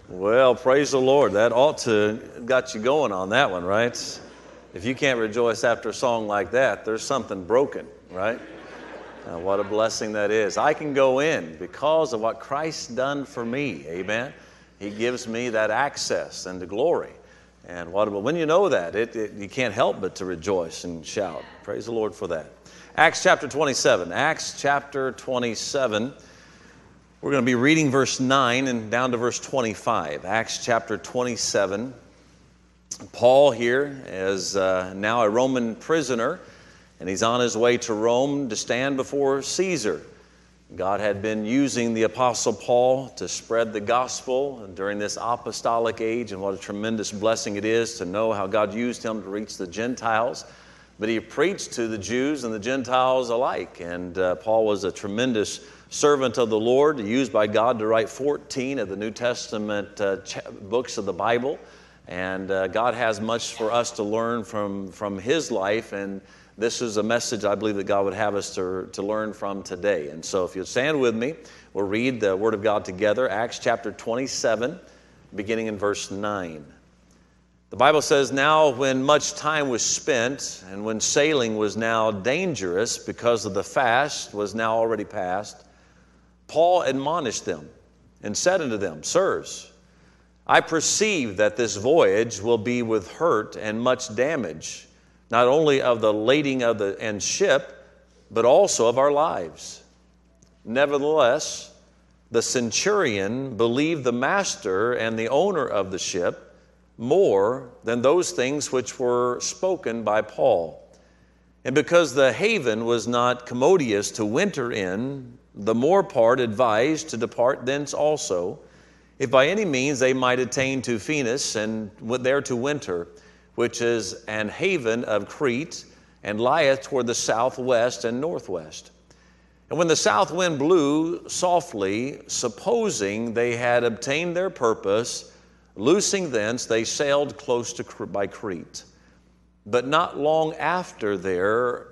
Well, praise the Lord. That ought to got you going on that one, right? If you can't rejoice after a song like that, there's something broken, right? What a blessing that is. I can go in because of what Christ's done for me, amen? He gives me that access and the glory. And when you know that, you can't help but to rejoice and shout. Praise the Lord for that. Acts chapter 27. Acts chapter 27. We're going to be reading verse 9 and down to verse 25. Acts chapter 27. Paul here is now a Roman prisoner, and he's on his way to Rome to stand before Caesar. God had been using the Apostle Paul to spread the gospel during this apostolic age, and what a tremendous blessing it is to know how God used him to reach the Gentiles. But he preached to the Jews and the Gentiles alike, and Paul was a tremendous servant of the Lord, used by God to write 14 of the New Testament books of the Bible. And God has much for us to learn from his life, and this is a message I believe that God would have us to learn from today. And so if you'll stand with me, we'll read the Word of God together. Acts chapter 27, beginning in verse 9. The Bible says, "Now when much time was spent, and when sailing was now dangerous because of the fast was now already past, Paul admonished them and said unto them, Sirs, I perceive that this voyage will be with hurt and much damage, not only of the lading of the ship, but also of our lives. Nevertheless, the centurion believed the master and the owner of the ship more than those things which were spoken by Paul. And because the haven was not commodious to winter in, the more part advised to depart thence also, if by any means they might attain to Phoenix and there to winter, which is an haven of Crete, and lieth toward the southwest and northwest. And when the south wind blew softly, supposing they had obtained their purpose, loosing thence, they sailed close to by Crete. But not long after there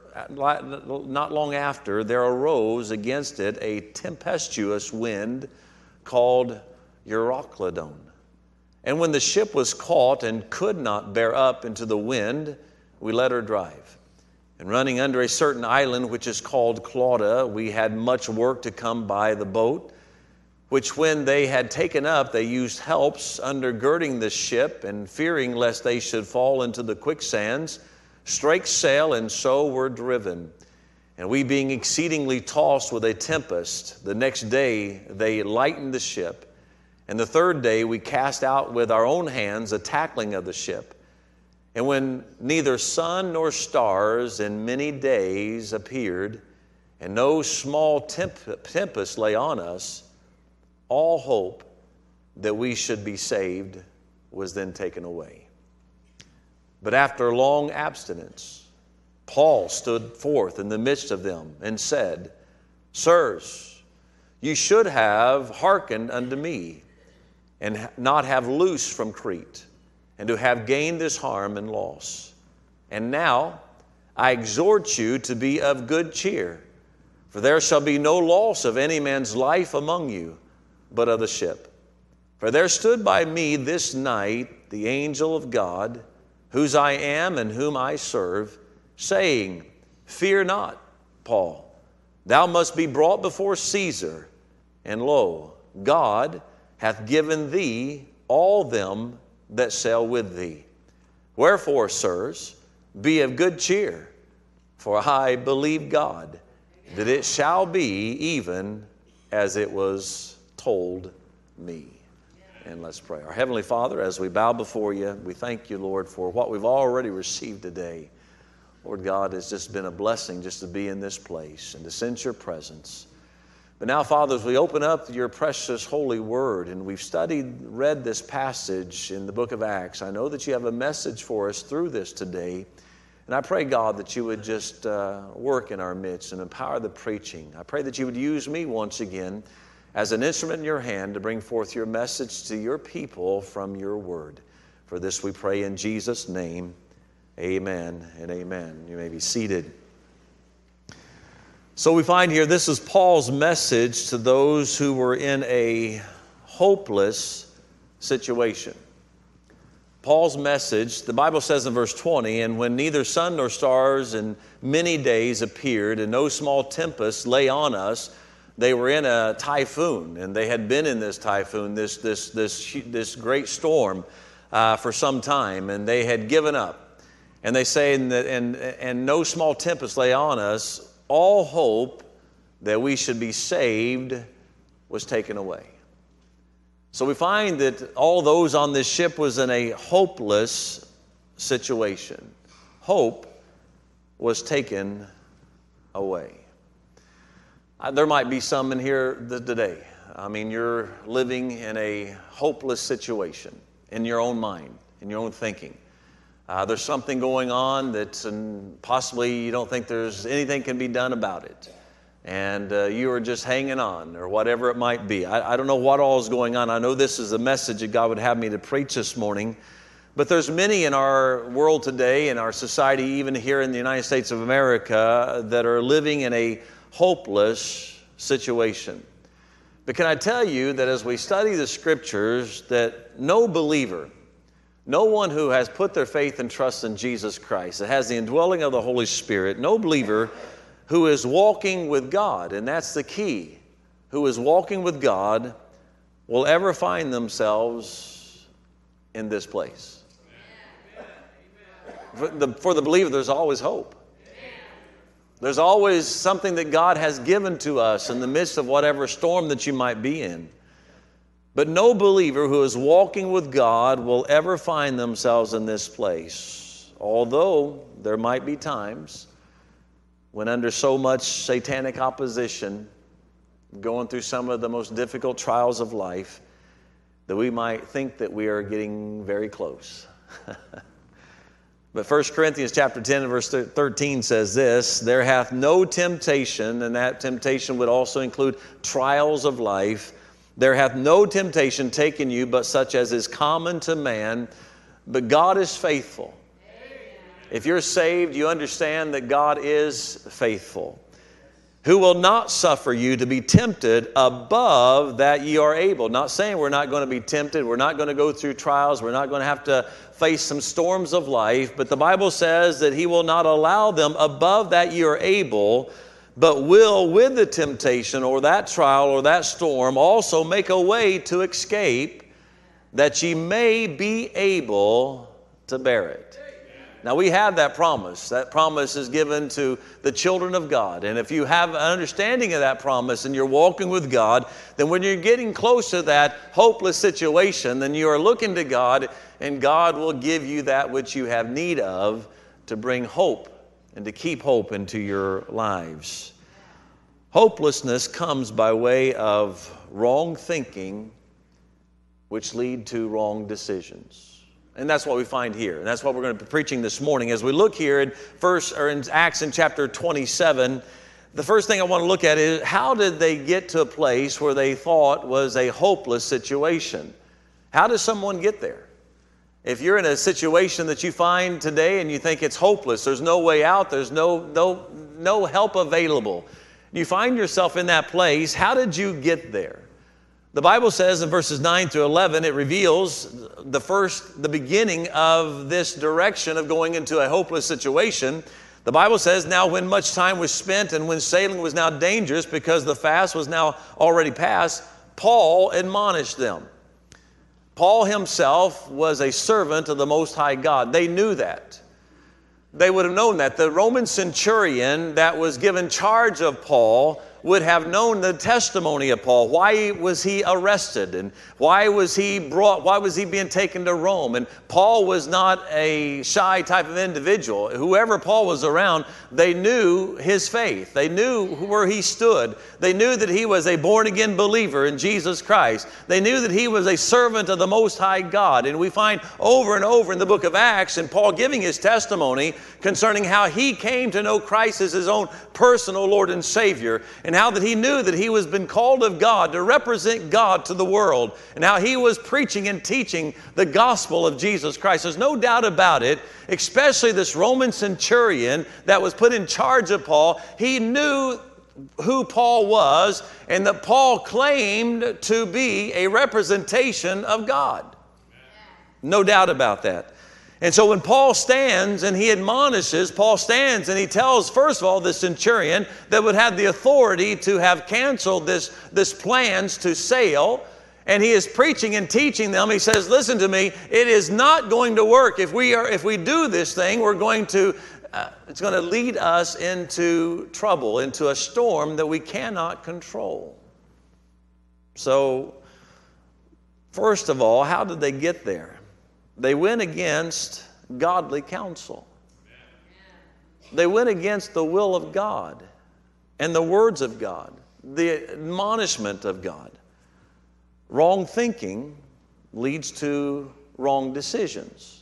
arose against it a tempestuous wind called Euroclydon. And when the ship was caught and could not bear up into the wind, we let her drive. And running under a certain island which is called Clauda, we had much work to come by the boat, which when they had taken up, they used helps undergirding the ship, and fearing lest they should fall into the quicksands, strake sail, and so were driven. And we being exceedingly tossed with a tempest, the next day they lightened the ship. And the third day we cast out with our own hands a tackling of the ship. And when neither sun nor stars in many days appeared, and no small tempest lay on us, all hope that we should be saved was then taken away. But after long abstinence, Paul stood forth in the midst of them and said, Sirs, you should have hearkened unto me, and not have loosed from Crete, and to have gained this harm and loss. And now I exhort you to be of good cheer, for there shall be no loss of any man's life among you, but of the ship. For there stood by me this night the angel of God, whose I am and whom I serve, saying, Fear not, Paul, thou must be brought before Caesar, and lo, God hath given thee all them that sail with thee. Wherefore, sirs, be of good cheer, for I believe God, that it shall be even as it was told me. And let's pray. Our Heavenly Father, as we bow before you, we thank you, Lord, for what we've already received today. Lord God, it's just been a blessing just to be in this place and to sense your presence. But now, Father, as we open up your precious holy word, and we've read this passage in the book of Acts, I know that you have a message for us through this today. And I pray, God, that you would just work in our midst and empower the preaching. I pray that you would use me once again as an instrument in your hand to bring forth your message to your people from your word. For this we pray in Jesus' name. Amen and amen. You may be seated. So we find here, this is Paul's message to those who were in a hopeless situation. Paul's message, the Bible says in verse 20, and when neither sun nor stars in many days appeared, and no small tempest lay on us, they were in a typhoon, and they had been in this typhoon, this great storm for some time, and they had given up. And they say, and no small tempest lay on us, all hope that we should be saved was taken away. So we find that all those on this ship was in a hopeless situation. Hope was taken away. There might be some in here today. I mean, you're living in a hopeless situation in your own mind, in your own thinking. There's something going on that possibly you don't think there's anything can be done about it. And you are just hanging on, or whatever it might be. I don't know what all is going on. I know this is a message that God would have me to preach this morning. But there's many in our world today, in our society, even here in the United States of America, that are living in a hopeless situation. But can I tell you that as we study the Scriptures, that no believer, no one who has put their faith and trust in Jesus Christ, that has the indwelling of the Holy Spirit, no believer who is walking with God, and that's the key, who is walking with God, will ever find themselves in this place. For the believer, there's always hope. There's always something that God has given to us in the midst of whatever storm that you might be in. But no believer who is walking with God will ever find themselves in this place. Although there might be times when under so much satanic opposition, going through some of the most difficult trials of life, that we might think that we are getting very close. But 1 Corinthians chapter 10 and verse 13 says this, there hath no temptation, and that temptation would also include trials of life, there hath no temptation taken you but such as is common to man, but God is faithful. If you're saved, you understand that God is faithful, who will not suffer you to be tempted above that ye are able. Not saying we're not going to be tempted, we're not going to go through trials, we're not going to have to face some storms of life, but the Bible says that He will not allow them above that ye are able, but will with the temptation or that trial or that storm also make a way to escape, that ye may be able to bear it. Now we have that promise. That promise is given to the children of God. And if you have an understanding of that promise and you're walking with God, then when you're getting close to that hopeless situation, then you are looking to God, and God will give you that which you have need of to bring hope and to keep hope into your lives. Hopelessness comes by way of wrong thinking, which lead to wrong decisions. And that's what we find here. And that's what we're going to be preaching this morning. As we look here in Acts in chapter 27, the first thing I want to look at is how did they get to a place where they thought was a hopeless situation? How does someone get there? If you're in a situation that you find today and you think it's hopeless, there's no way out, there's no help available, you find yourself in that place, how did you get there? The Bible says in verses 9 through 11, it reveals the beginning of this direction of going into a hopeless situation. The Bible says, now when much time was spent and when sailing was now dangerous because the fast was now already past, Paul admonished them. Paul himself was a servant of the Most High God. They knew that. They would have known that. The Roman centurion that was given charge of Paul would have known the testimony of Paul. Why was he arrested? And why was he being taken to Rome? And Paul was not a shy type of individual. Whoever Paul was around, they knew his faith. They knew where he stood. They knew that he was a born-again believer in Jesus Christ. They knew that he was a servant of the Most High God. And we find over and over in the book of Acts, and Paul giving his testimony concerning how he came to know Christ as his own personal Lord and Savior, and how that he knew that he was been called of God to represent God to the world, and how he was preaching and teaching the gospel of Jesus Christ. There's no doubt about it, especially this Roman centurion that was put in charge of Paul. He knew who Paul was and that Paul claimed to be a representation of God. No doubt about that. And so when Paul stands and he admonishes, Paul stands and he tells, first of all, the centurion that would have the authority to have canceled this plans to sail. And he is preaching and teaching them. He says, listen to me, it is not going to work. If we do this thing, it's going to lead us into trouble, into a storm that we cannot control. So, first of all, how did they get there? They went against godly counsel. They went against the will of God and the words of God, the admonishment of God. Wrong thinking leads to wrong decisions.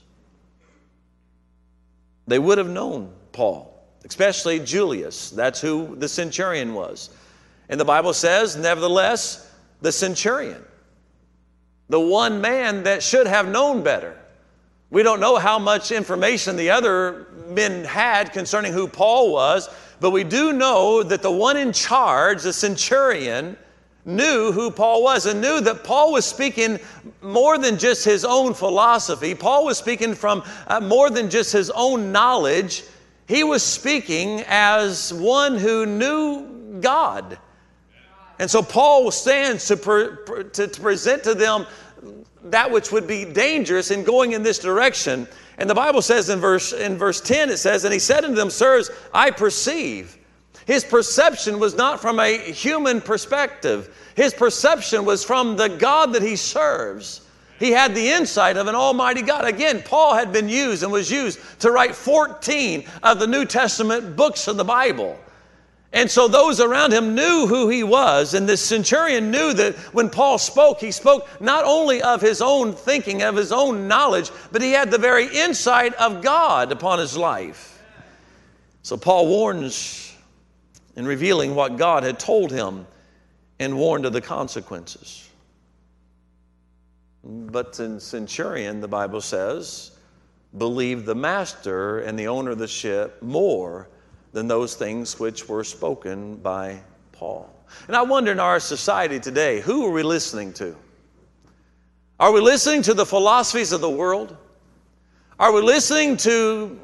They would have known Paul, especially Julius. That's who the centurion was. And the Bible says, nevertheless, the centurion, the one man that should have known better. We don't know how much information the other men had concerning who Paul was, but we do know that the one in charge, the centurion, knew who Paul was and knew that Paul was speaking more than just his own philosophy. Paul was speaking from more than just his own knowledge. He was speaking as one who knew God. And so Paul stands to present to them that which would be dangerous in going in this direction. And the Bible says in verse 10, it says, and he said unto them, sirs, I perceive. His perception was not from a human perspective. His perception was from the God that he serves. He had the insight of an almighty God. Again, Paul had been used and was used to write 14 of the New Testament books of the Bible. And so those around him knew who he was. And this centurion knew that when Paul spoke, he spoke not only of his own thinking, of his own knowledge, but he had the very insight of God upon his life. So Paul warns in revealing what God had told him and warned of the consequences. But the centurion, the Bible says, believed the master and the owner of the ship more than those things which were spoken by Paul. And I wonder in our society today, who are we listening to? Are we listening to the philosophies of the world? Are we listening to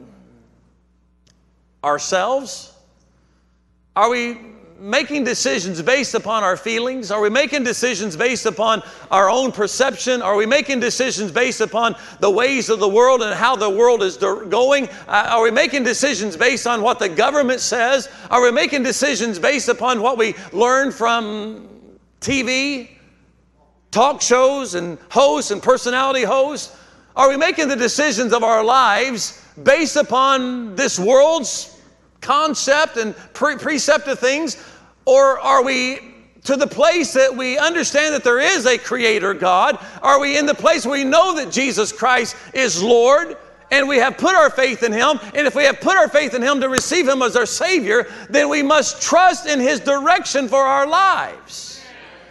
ourselves? Are we making decisions based upon our feelings? Are we making decisions based upon our own perception? Are we making decisions based upon the ways of the world and how the world is going? Are we making decisions based on what the government says? Are we making decisions based upon what we learn from TV, talk shows and hosts and personality hosts? Are we making the decisions of our lives based upon this world's concept and precept of things? Or are we to the place that we understand that there is a creator God? Are we in the place where we know that Jesus Christ is Lord and we have put our faith in Him? And if we have put our faith in Him to receive Him as our Savior, then we must trust in His direction for our lives.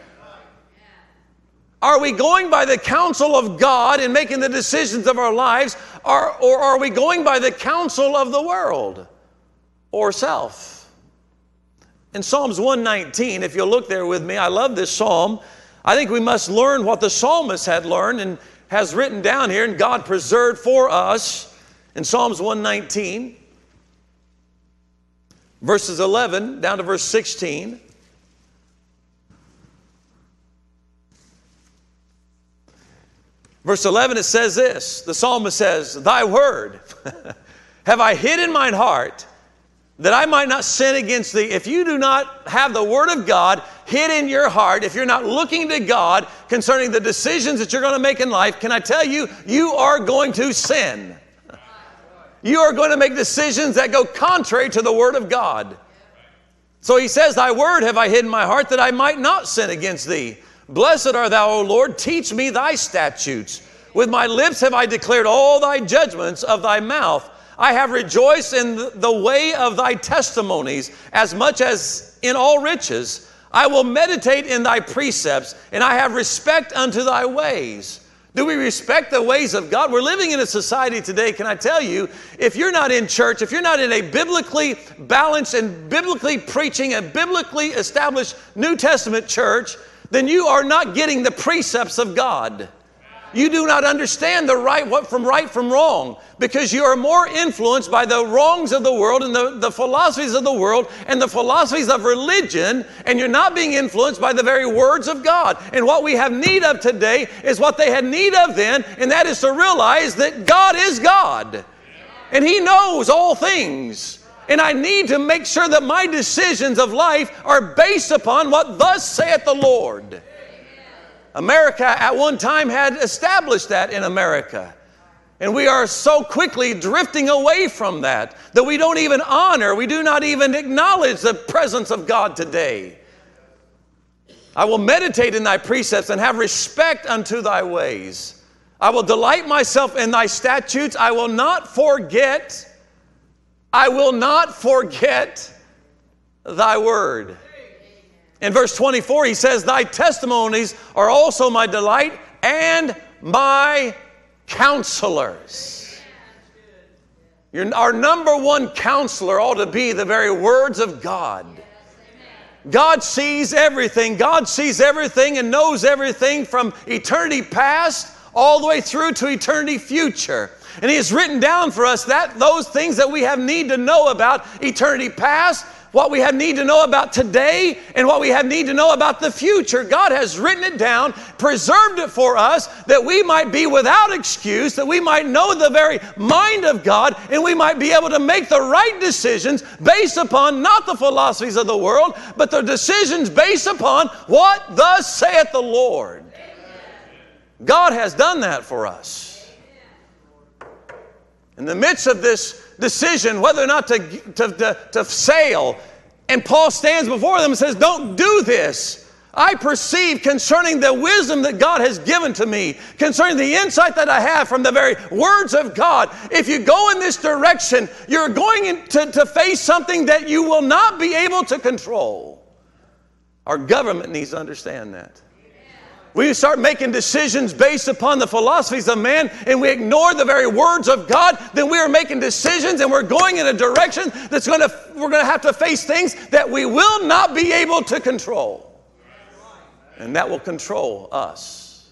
Are we going by the counsel of God in making the decisions of our lives, or are we going by the counsel of the world or self? In Psalms 119, if you'll look there with me, I love this psalm. I think we must learn what the psalmist had learned and has written down here, and God preserved for us in Psalms 119, verses 11 down to verse 16. Verse 11, it says this. The psalmist says, Thy word have I hid in mine heart, that I might not sin against thee. If you do not have the word of God hid in your heart, if you're not looking to God concerning the decisions that you're going to make in life, can I tell you, you are going to sin. You are going to make decisions that go contrary to the word of God. So he says, Thy word have I hid in my heart, that I might not sin against thee. Blessed art thou, O Lord, teach me thy statutes. With my lips have I declared all thy judgments of thy mouth. I have rejoiced in the way of thy testimonies as much as in all riches. I will meditate in thy precepts, and I have respect unto thy ways. Do we respect the ways of God? We're living in a society today, can I tell you, if you're not in church, if you're not in a biblically balanced and biblically preaching and biblically established New Testament church, then you are not getting the precepts of God. You do not understand what right from wrong, because you are more influenced by the wrongs of the world and the philosophies of the world and the philosophies of religion, and you're not being influenced by the very words of God. And what we have need of today is what they had need of then, and that is to realize that God is God, and He knows all things. And I need to make sure that my decisions of life are based upon what thus saith the Lord. America at one time had established that in America. And we are so quickly drifting away from that we don't even honor, we do not even acknowledge the presence of God today. I will meditate in thy precepts and have respect unto thy ways. I will delight myself in thy statutes. I will not forget thy word. In verse 24, he says, thy testimonies are also my delight and my counselors. Our number one counselor ought to be the very words of God. God sees everything. God sees everything and knows everything from eternity past all the way through to eternity future. And He has written down for us those things that we have need to know about eternity past, what we have need to know about today, and what we have need to know about the future. God has written it down, preserved it for us, that we might be without excuse, that we might know the very mind of God, and we might be able to make the right decisions based upon not the philosophies of the world, but the decisions based upon what thus saith the Lord. God has done that for us. In the midst of this decision whether or not to sail, and Paul stands before them and says, don't do this. I perceive concerning the wisdom that God has given to me, concerning the insight that I have from the very words of God. If you go in this direction, you're going to face something that you will not be able to control. Our government needs to understand that. We start making decisions based upon the philosophies of man, and we ignore the very words of God, then we are making decisions and we're going in a direction we're going to have to face things that we will not be able to control. And that will control us.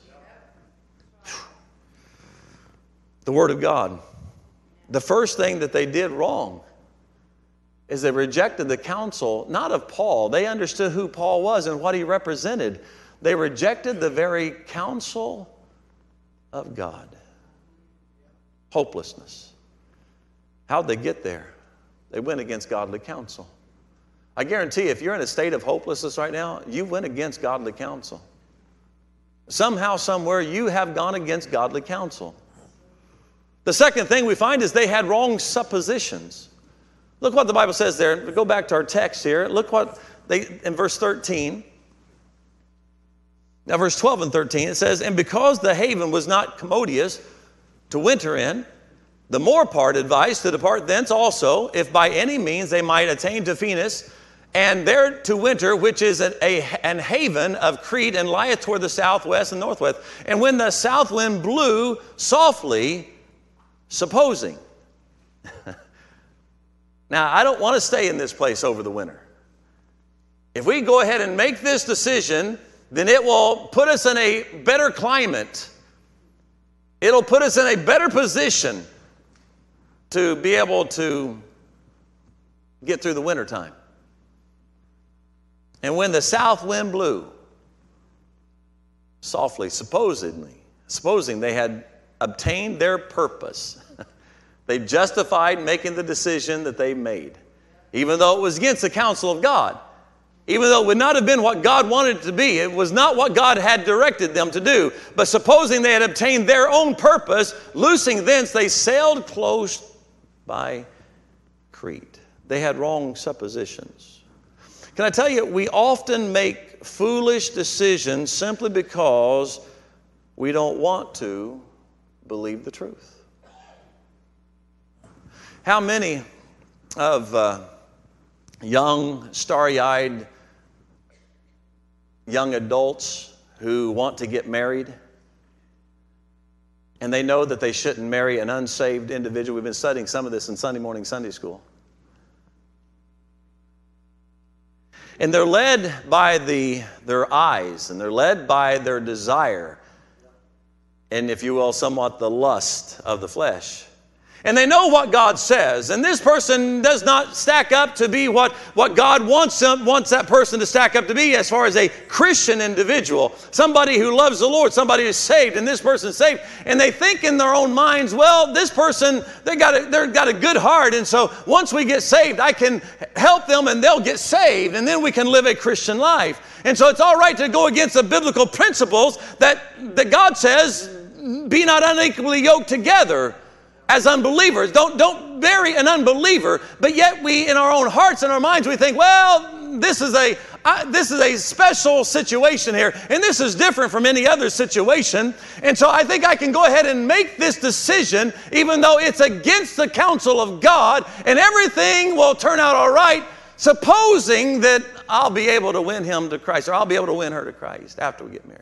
The Word of God. The first thing that they did wrong is they rejected the counsel, not of Paul. They understood who Paul was and what he represented. They rejected the very counsel of God. Hopelessness. How'd they get there? They went against godly counsel. I guarantee if you're in a state of hopelessness right now, you went against godly counsel. Somehow, somewhere, you have gone against godly counsel. The second thing we find is they had wrong suppositions. Look what the Bible says there. Go back to our text here. Look what in verse 13. Now, verse 12 and 13, it says, and because the haven was not commodious to winter in, the more part advised to depart thence also, if by any means they might attain to Phoenix, and there to winter, which is an haven of Crete, and lieth toward the southwest and northwest. And when the south wind blew softly, supposing. Now, I don't want to stay in this place over the winter. If we go ahead and make this decision, then it will put us in a better climate. It'll put us in a better position to be able to get through the wintertime. And when the south wind blew, softly, supposing they had obtained their purpose, they justified making the decision that they made, even though it was against the counsel of God. Even though it would not have been what God wanted it to be. It was not what God had directed them to do. But supposing they had obtained their own purpose, loosing thence, they sailed close by Crete. They had wrong suppositions. Can I tell you, we often make foolish decisions simply because we don't want to believe the truth. How many of young, starry-eyed young adults who want to get married, And they know that they shouldn't marry an unsaved individual. We've been studying some of this in Sunday morning Sunday school. And they're led by their eyes, and they're led by their desire, and if you will, somewhat the lust of the flesh. And they know what God says. And this person does not stack up to be what God wants that person to stack up to be as far as a Christian individual. Somebody who loves the Lord, somebody who's saved, and this person's saved. And they think in their own minds, well, this person, they've got a good heart. And so once we get saved, I can help them and they'll get saved. And then we can live a Christian life. And so it's all right to go against the biblical principles that God says, be not unequally yoked together as unbelievers. Don't marry an unbeliever, but yet we, in our own hearts and our minds, we think, well, this is a special situation here, and this is different from any other situation. And so I think I can go ahead and make this decision, even though it's against the counsel of God, and everything will turn out all right, supposing that I'll be able to win him to Christ, or I'll be able to win her to Christ after we get married.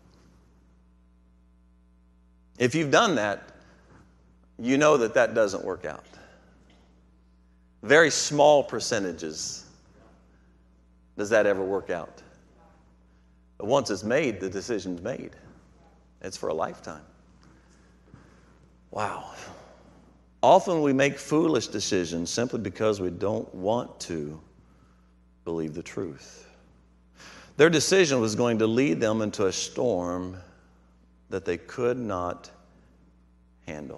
If you've done that, you know that doesn't work out. Very small percentages does that ever work out. But once it's made, the decision's made. It's for a lifetime. Wow. Often we make foolish decisions simply because we don't want to believe the truth. Their decision was going to lead them into a storm that they could not handle.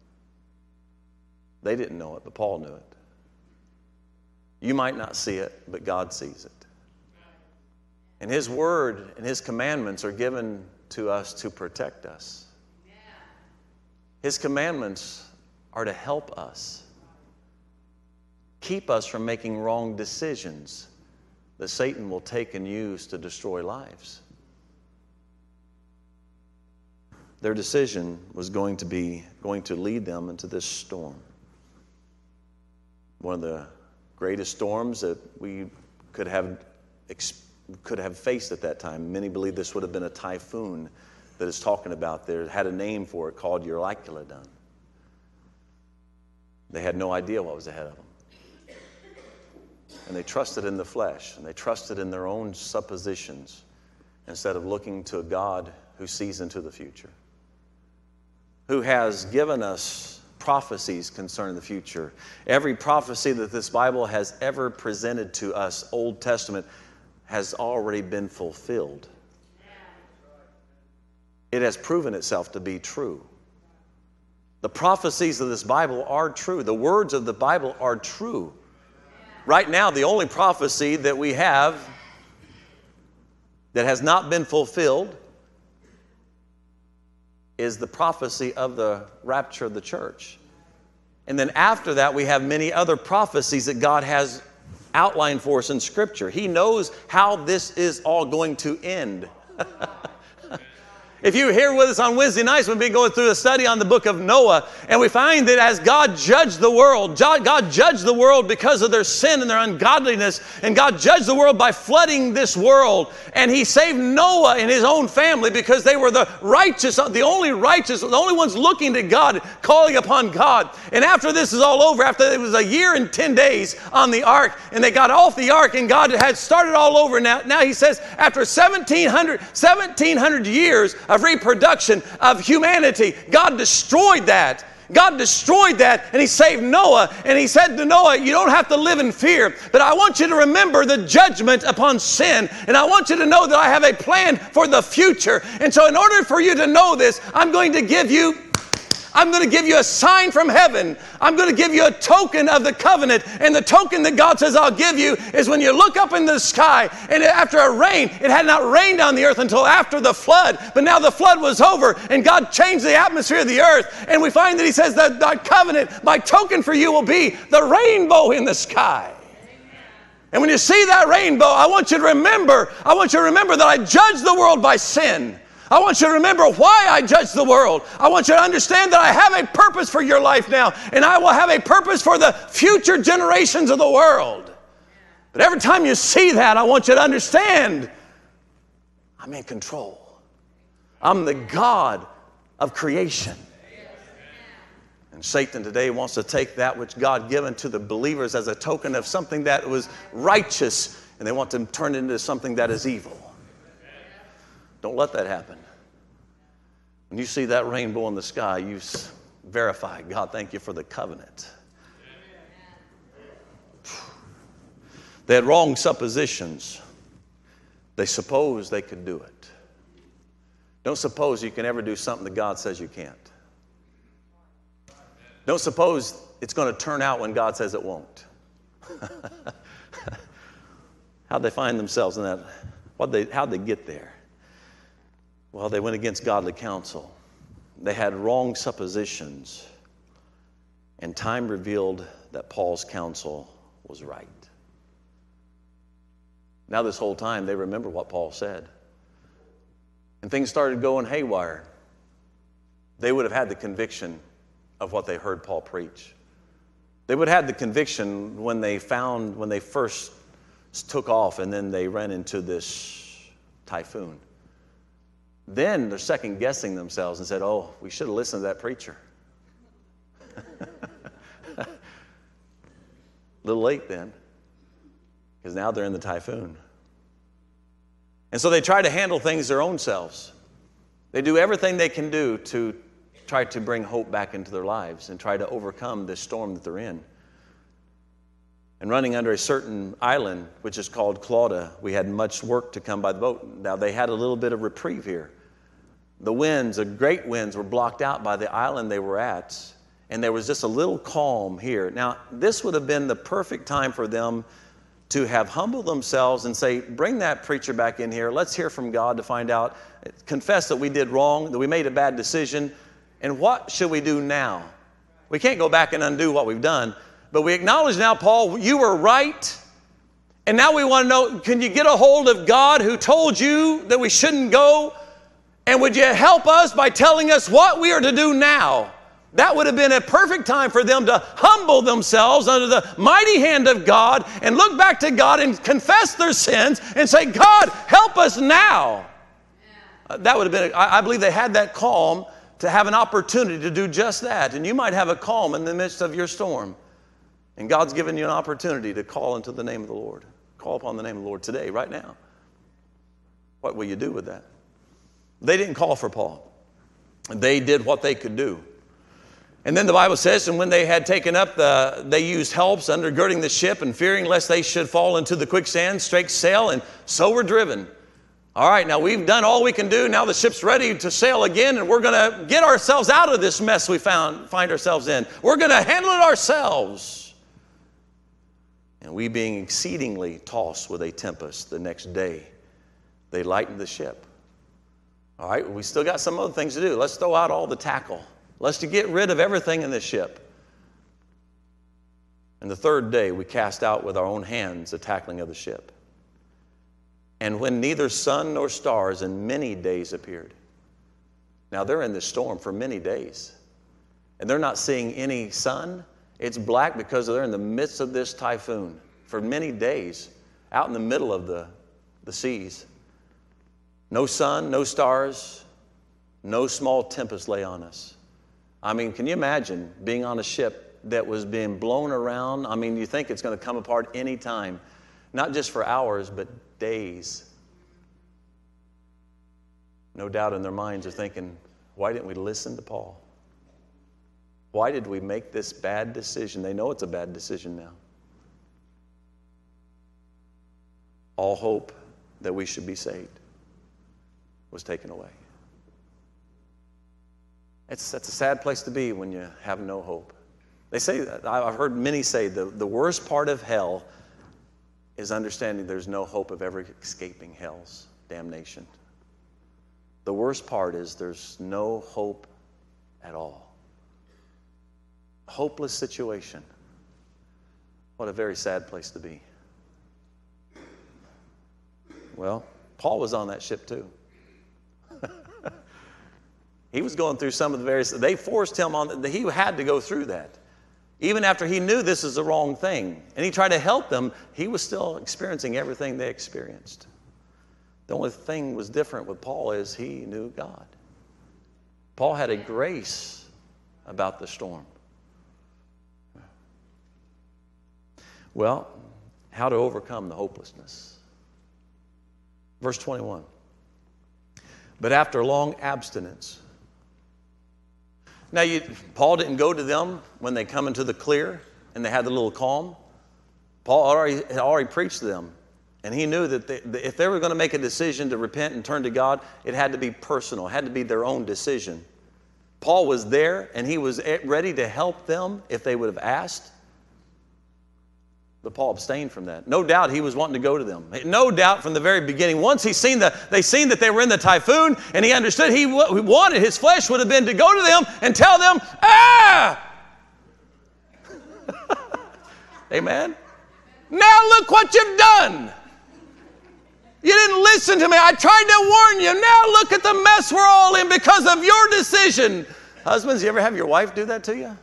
They didn't know it, but Paul knew it. You might not see it, but God sees it. And his word and his commandments are given to us to protect us. His commandments are to help us, keep us from making wrong decisions that Satan will take and use to destroy lives. Their decision was going to lead them into this storm. One of the greatest storms that we could have faced at that time. Many believe this would have been a typhoon that is talking about there. It had a name for it called Euroclydon. They had no idea what was ahead of them. And they trusted in the flesh, and they trusted in their own suppositions instead of looking to a God who sees into the future, who has given us prophecies concerning the future. Every prophecy that this Bible has ever presented to us, Old Testament, has already been fulfilled. It has proven itself to be true. The prophecies of this Bible are true. The words of the Bible are true. Right now, the only prophecy that we have that has not been fulfilled is the prophecy of the rapture of the church. And then after that, we have many other prophecies that God has outlined for us in Scripture. He knows how this is all going to end. If you were here with us on Wednesday nights, we've been going through a study on the book of Noah, and we find that as God judged the world, God judged the world because of their sin and their ungodliness, and God judged the world by flooding this world, and he saved Noah and his own family because they were the righteous, the only ones looking to God, calling upon God. And after this is all over, after it was a year and 10 days on the ark, and they got off the ark, and God had started all over. Now he says, after 1700 years of reproduction of humanity, God destroyed that. God destroyed that, and he saved Noah, and he said to Noah, you don't have to live in fear, but I want you to remember the judgment upon sin, and I want you to know that I have a plan for the future. And so in order for you to know this, I'm going to give you a sign from heaven. I'm going to give you a token of the covenant. And the token that God says I'll give you is when you look up in the sky, and after a rain, it had not rained on the earth until after the flood. But now the flood was over, and God changed the atmosphere of the earth. And we find that he says that covenant, my token for you will be the rainbow in the sky. And when you see that rainbow, I want you to remember that I judged the world by sin. I want you to remember why I judge the world. I want you to understand that I have a purpose for your life now, and I will have a purpose for the future generations of the world. But every time you see that, I want you to understand I'm in control. I'm the God of creation. And Satan today wants to take that which God given to the believers as a token of something that was righteous, and they want to turn it into something that is evil. Don't let that happen. When you see that rainbow in the sky, you verify, God, thank you for the covenant. They had wrong suppositions. They supposed they could do it. Don't suppose you can ever do something that God says you can't. Don't suppose it's going to turn out when God says it won't. How'd they find themselves in that? How'd they get there? Well, they went against godly counsel. They had wrong suppositions. And time revealed that Paul's counsel was right. Now this whole time, they remember what Paul said. And things started going haywire. They would have had the conviction of what they heard Paul preach. They would have had the conviction when they first took off and then they ran into this typhoon. Then they're second guessing themselves and said, oh, we should have listened to that preacher. A little late then, because now they're in the typhoon. And so they try to handle things their own selves. They do everything they can do to try to bring hope back into their lives and try to overcome this storm that they're in. And running under a certain island, which is called Clauda, we had much work to come by the boat. Now they had a little bit of reprieve here. The winds, the great winds, were blocked out by the island they were at. And there was just a little calm here. Now, this would have been the perfect time for them to have humbled themselves and say, bring that preacher back in here. Let's hear from God to find out, confess that we did wrong, that we made a bad decision. And what should we do now? We can't go back and undo what we've done. But we acknowledge now, Paul, you were right. And now we want to know, can you get a hold of God who told you that we shouldn't go? And would you help us by telling us what we are to do now? That would have been a perfect time for them to humble themselves under the mighty hand of God and look back to God and confess their sins and say, God, help us now. That would have been, I believe they had that calm to have an opportunity to do just that. And you might have a calm in the midst of your storm. And God's given you an opportunity to call into the name of the Lord. Call upon the name of the Lord today, right now. What will you do with that? They didn't call for Paul. They did what they could do. And then the Bible says, and when they had taken up they used helps undergirding the ship and fearing lest they should fall into the quicksand, strake sail, and so were driven. All right, now we've done all we can do. Now the ship's ready to sail again, and we're going to get ourselves out of this mess we find ourselves in. We're going to handle it ourselves. And we being exceedingly tossed with a tempest the next day, they lightened the ship. All right, we still got some other things to do. Let's throw out all the tackle. Let's get rid of everything in this ship. And the third day, we cast out with our own hands the tackling of the ship. And when neither sun nor stars in many days appeared. Now they're in this storm for many days. And they're not seeing any sun. It's black because they're in the midst of this typhoon for many days, out in the middle of the seas. No sun, no stars, no small tempest lay on us. I mean, can you imagine being on a ship that was being blown around? I mean, you think it's going to come apart any time, not just for hours, but days. No doubt in their minds are thinking, why didn't we listen to Paul? Why did we make this bad decision? They know it's a bad decision now. All hope that we should be saved was taken away. That's a sad place to be when you have no hope. They say, I've heard many say, the worst part of hell is understanding there's no hope of ever escaping hell's damnation. The worst part is there's no hope at all. Hopeless situation. What a very sad place to be. Well, Paul was on that ship too. He was going through some of the various, they forced him on, he had to go through that. Even after he knew this is the wrong thing, and he tried to help them, he was still experiencing everything they experienced. The only thing was different with Paul is he knew God. Paul had a grace about the storm. Well, how to overcome the hopelessness. Verse 21. But after long abstinence. Now, Paul didn't go to them when they come into the clear and they had the little calm. Paul had already preached to them. And he knew that if they were going to make a decision to repent and turn to God, it had to be personal. It had to be their own decision. Paul was there, and he was ready to help them if they would have asked. But Paul abstained from that. No doubt he was wanting to go to them. No doubt from the very beginning. Once they seen that they were in the typhoon, and he understood he wanted, his flesh would have been to go to them and tell them, Amen? Now look what you've done. You didn't listen to me. I tried to warn you. Now look at the mess we're all in because of your decision. Husbands, you ever have your wife do that to you?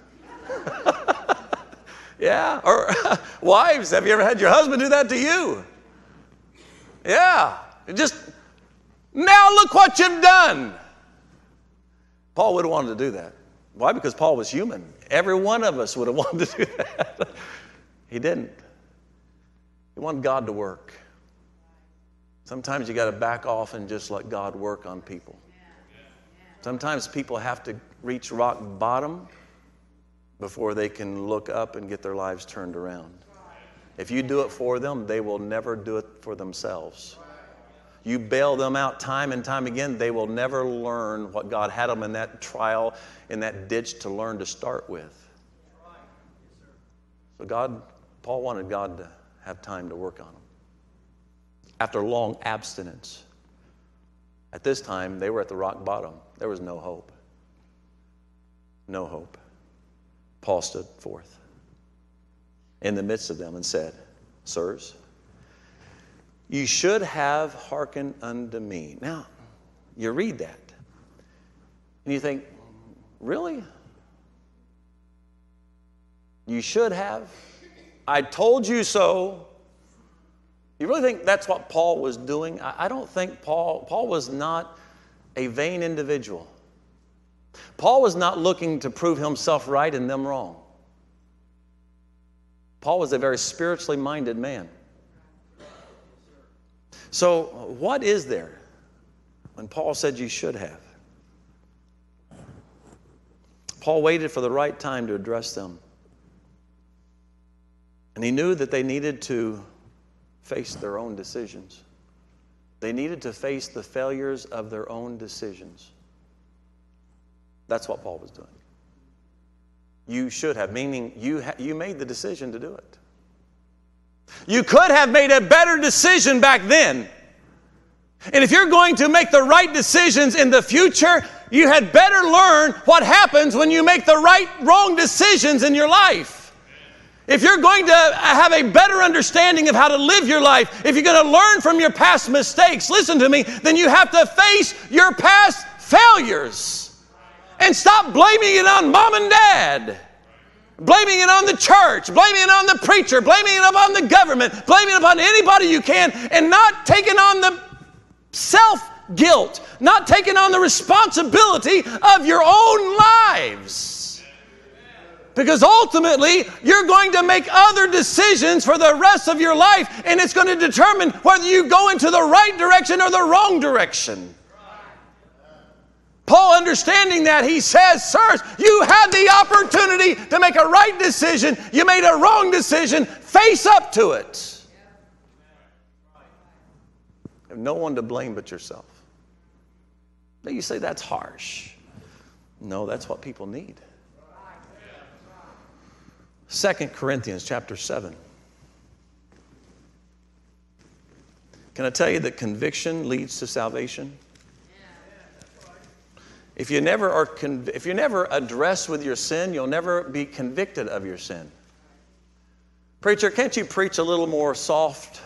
Yeah. Or wives, have you ever had your husband do that to you? Yeah. Just, now look what you've done. Paul would have wanted to do that. Why? Because Paul was human. Every one of us would have wanted to do that. He didn't. He wanted God to work. Sometimes you got to back off and just let God work on people. Sometimes people have to reach rock bottom before they can look up and get their lives turned around. If you do it for them, they will never do it for themselves. You bail them out time and time again, they will never learn what God had them in that trial, in that ditch to learn to start with. So Paul wanted God to have time to work on them. After long abstinence, at this time, they were at the rock bottom. There was no hope. No hope. Paul stood forth in the midst of them and said, Sirs, you should have hearkened unto me. Now, you read that, and you think, really? You should have? I told you so. You really think that's what Paul was doing? I don't think Paul was not a vain individual. Paul was not looking to prove himself right and them wrong. Paul was a very spiritually minded man. So what is there when Paul said you should have? Paul waited for the right time to address them. And he knew that they needed to face their own decisions. They needed to face the failures of their own decisions. That's what Paul was doing. You should have, meaning you made the decision to do it. You could have made a better decision back then. And if you're going to make the right decisions in the future, you had better learn what happens when you make the wrong decisions in your life. If you're going to have a better understanding of how to live your life, if you're going to learn from your past mistakes, listen to me, then you have to face your past failures. And stop blaming it on mom and dad. Blaming it on the church. Blaming it on the preacher. Blaming it upon the government. Blaming it upon anybody you can. And not taking on the self-guilt. Not taking on the responsibility of your own lives. Because ultimately, you're going to make other decisions for the rest of your life, and it's going to determine whether you go into the right direction or the wrong direction. Paul, understanding that, he says, Sirs, you had the opportunity to make a right decision. You made a wrong decision. Face up to it. You have no one to blame but yourself. Now you say that's harsh. No, that's what people need. 2 Corinthians chapter 7. Can I tell you that conviction leads to salvation? If you never address with your sin, you'll never be convicted of your sin. Preacher, can't you preach a little more soft?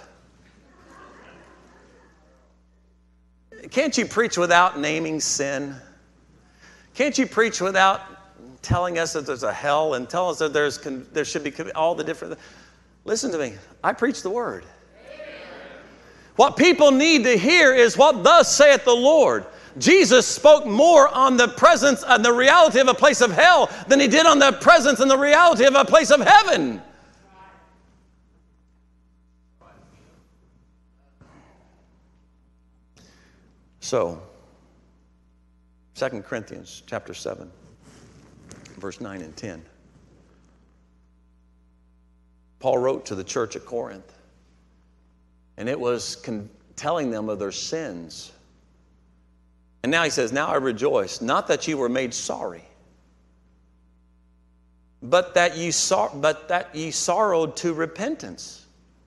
Can't you preach without naming sin? Can't you preach without telling us that there's a hell and tell us that there should be all the different... Listen to me. I preach the word. Amen. What people need to hear is what thus saith the Lord. Jesus spoke more on the presence and the reality of a place of hell than he did on the presence and the reality of a place of heaven. So, 2 Corinthians chapter 7, verse 9 and 10. Paul wrote to the church at Corinth, and it was telling them of their sins. And now he says, now I rejoice, not that you were made sorry, but that ye sorrowed to repentance.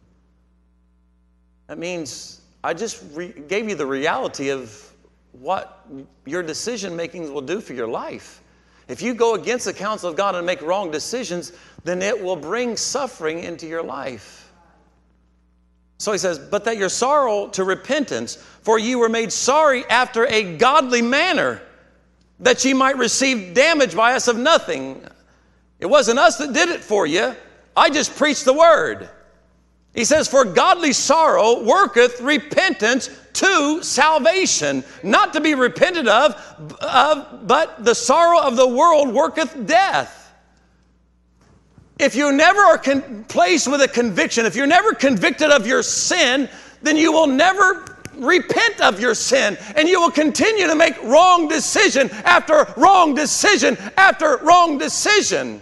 That means I just gave you the reality of what your decision making will do for your life. If you go against the counsel of God and make wrong decisions, then it will bring suffering into your life. So he says, but that your sorrow to repentance, for ye were made sorry after a godly manner, that ye might receive damage by us of nothing. It wasn't us that did it for you. I just preached the word. He says, for godly sorrow worketh repentance to salvation, not to be repented of, but the sorrow of the world worketh death. If you never are placed with a conviction, if you're never convicted of your sin, then you will never repent of your sin, and you will continue to make wrong decision after wrong decision after wrong decision.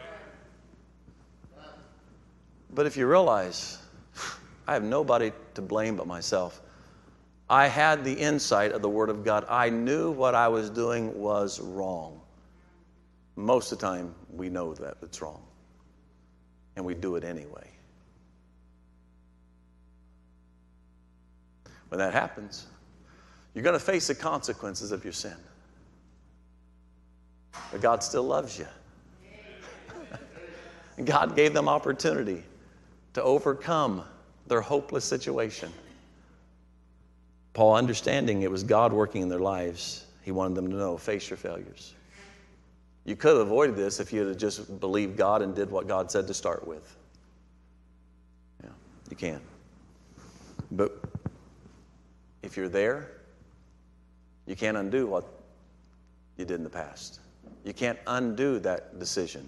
But if you realize, I have nobody to blame but myself. I had the insight of the Word of God. I knew what I was doing was wrong. Most of the time, we know that it's wrong. And we do it anyway. When that happens, you're going to face the consequences of your sin. But God still loves you. God gave them opportunity to overcome their hopeless situation. Paul, understanding it was God working in their lives, he wanted them to know, face your failures. You could have avoided this if you had just believed God and did what God said to start with. Yeah, you can. But if you're there, you can't undo what you did in the past. You can't undo that decision.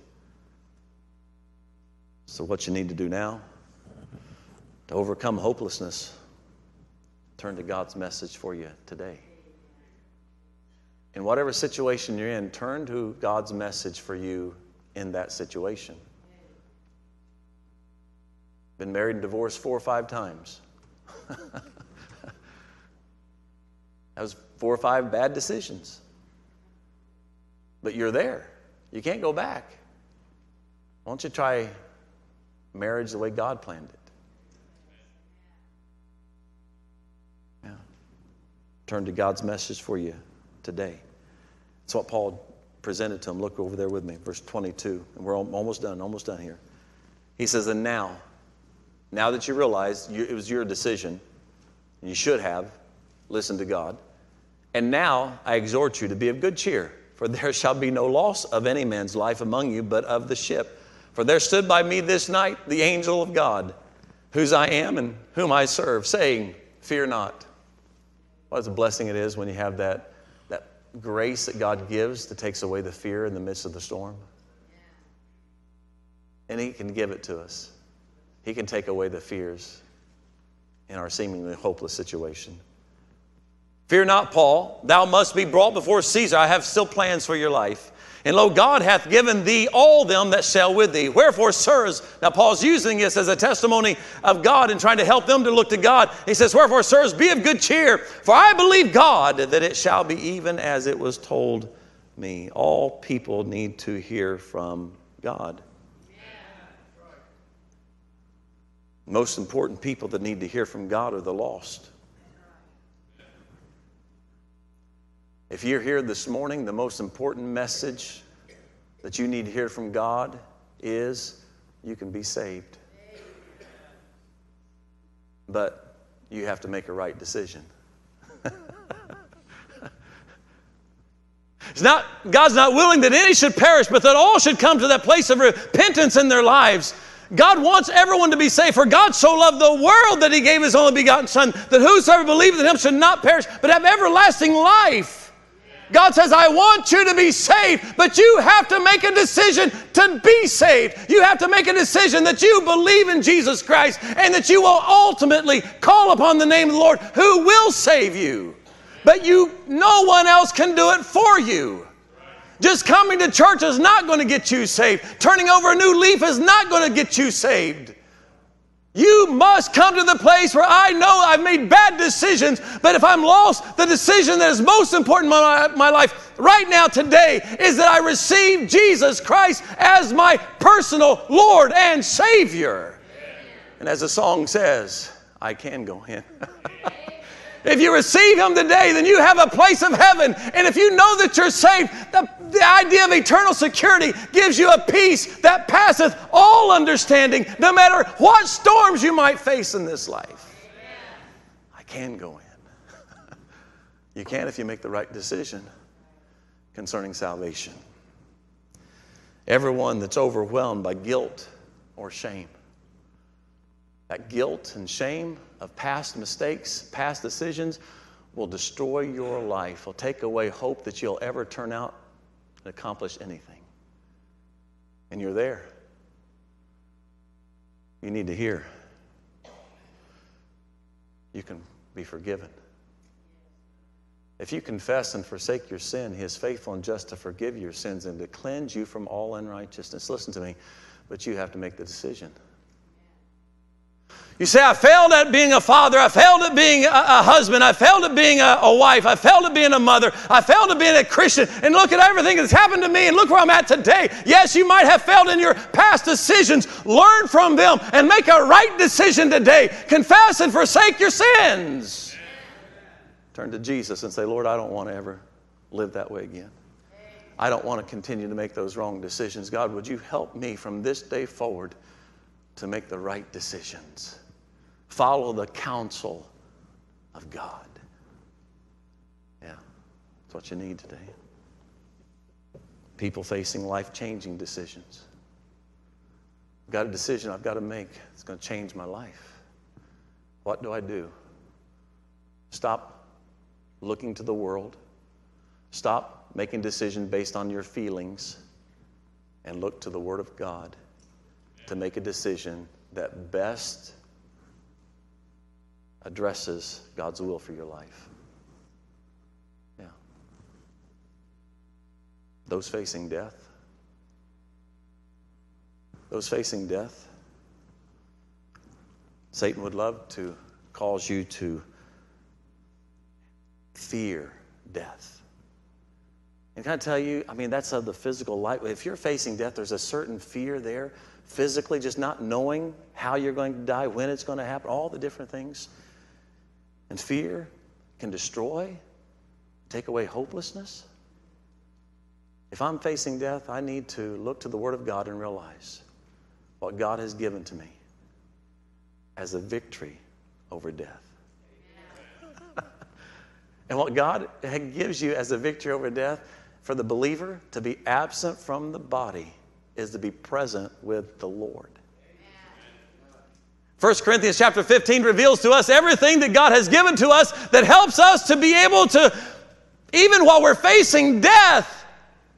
So what you need to do now, to overcome hopelessness, turn to God's message for you today. In whatever situation you're in, turn to God's message for you in that situation. Been married and divorced 4 or 5 times. That was 4 or 5 bad decisions. But you're there. You can't go back. Why don't you try marriage the way God planned it? Yeah. Turn to God's message for you today. That's what Paul presented to him. Look over there with me, verse 22. And we're almost done here. He says, and now that you realize it was your decision, and you should have listened to God, and now I exhort you to be of good cheer, for there shall be no loss of any man's life among you, but of the ship. For there stood by me this night the angel of God, whose I am and whom I serve, saying, fear not. What a blessing it is when you have that grace that God gives that takes away the fear in the midst of the storm. And he can give it to us. He can take away the fears in our seemingly hopeless situation. Fear not, Paul, thou must be brought before Caesar. I have still plans for your life. And lo, God hath given thee all them that sail with thee. Wherefore, sirs, now Paul's using this as a testimony of God and trying to help them to look to God. He says, wherefore, sirs, be of good cheer, for I believe God that it shall be even as it was told me. All people need to hear from God. Most important people that need to hear from God are the lost. If you're here this morning, the most important message that you need to hear from God is you can be saved. But you have to make a right decision. God's not willing that any should perish, but that all should come to that place of repentance in their lives. God wants everyone to be saved. For God so loved the world that He gave His only begotten Son, that whosoever believeth in Him should not perish, but have everlasting life. God says, I want you to be saved, but you have to make a decision to be saved. You have to make a decision that you believe in Jesus Christ and that you will ultimately call upon the name of the Lord, who will save you. But no one else can do it for you. Just coming to church is not going to get you saved. Turning over a new leaf is not going to get you saved. You must come to the place where I know I've made bad decisions, but if I'm lost, the decision that is most important in my life right now today is that I receive Jesus Christ as my personal Lord and Savior. And as the song says, I can go in. If you receive Him today, then you have a place of heaven. And if you know that you're saved, the idea of eternal security gives you a peace that passeth all understanding, no matter what storms you might face in this life. I can go in. You can if you make the right decision concerning salvation. Everyone that's overwhelmed by guilt or shame, that guilt and shame of past mistakes, past decisions, will destroy your life, will take away hope that you'll ever turn out and accomplish anything. And you're there. You need to hear. You can be forgiven. If you confess and forsake your sin, He is faithful and just to forgive your sins and to cleanse you from all unrighteousness. Listen to me, but you have to make the decision. You say, I failed at being a father, I failed at being a husband, I failed at being a wife, I failed at being a mother, I failed at being a Christian, and look at everything that's happened to me, and look where I'm at today. Yes, you might have failed in your past decisions. Learn from them and make a right decision today. Confess and forsake your sins. Turn to Jesus and say, Lord, I don't want to ever live that way again. I don't want to continue to make those wrong decisions. God, would you help me from this day forward to make the right decisions? Follow the counsel of God. Yeah, that's what you need today. People facing life-changing decisions. I've got a decision I've got to make. It's going to change my life. What do I do? Stop looking to the world. Stop making decisions based on your feelings and look to the Word of God to make a decision that best addresses God's will for your life. Yeah. Those facing death. Satan would love to cause you to fear death. And can I tell you, that's of the physical life. If you're facing death, there's a certain fear there, physically, just not knowing how you're going to die, when it's going to happen, all the different things. And fear can destroy, take away hopelessness. If I'm facing death, I need to look to the Word of God and realize what God has given to me as a victory over death. And what God gives you as a victory over death, for the believer to be absent from the body is to be present with the Lord. 1 Corinthians chapter 15 reveals to us everything that God has given to us that helps us to be able to, even while we're facing death,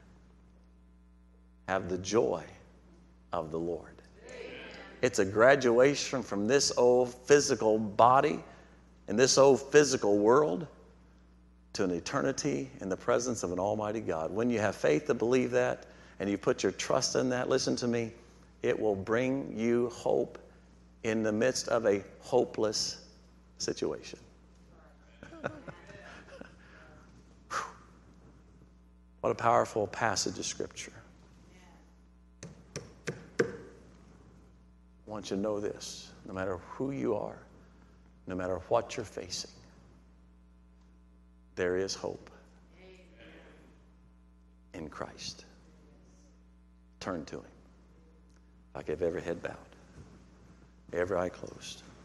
have the joy of the Lord. It's a graduation from this old physical body and this old physical world to an eternity in the presence of an almighty God. When you have faith to believe that and you put your trust in that, listen to me, it will bring you hope in the midst of a hopeless situation. What a powerful passage of Scripture. I want you to know this. No matter who you are, no matter what you're facing, there is hope in Christ. Turn to Him. Like if every head bowed, every eye closed.